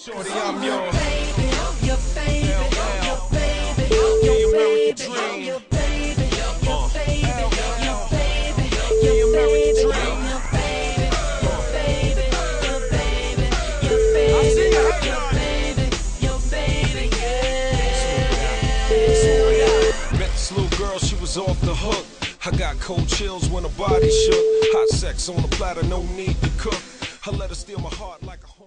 Shorty, I'm yours. Your baby, your baby, your baby, your baby, your baby, your baby, your baby, your baby, your baby, your baby, your baby, your baby, yeah. Met this little girl, she was off the hook. I got cold chills when her body shook. Hot sex on the platter, no need to cook. I let her steal my heart like a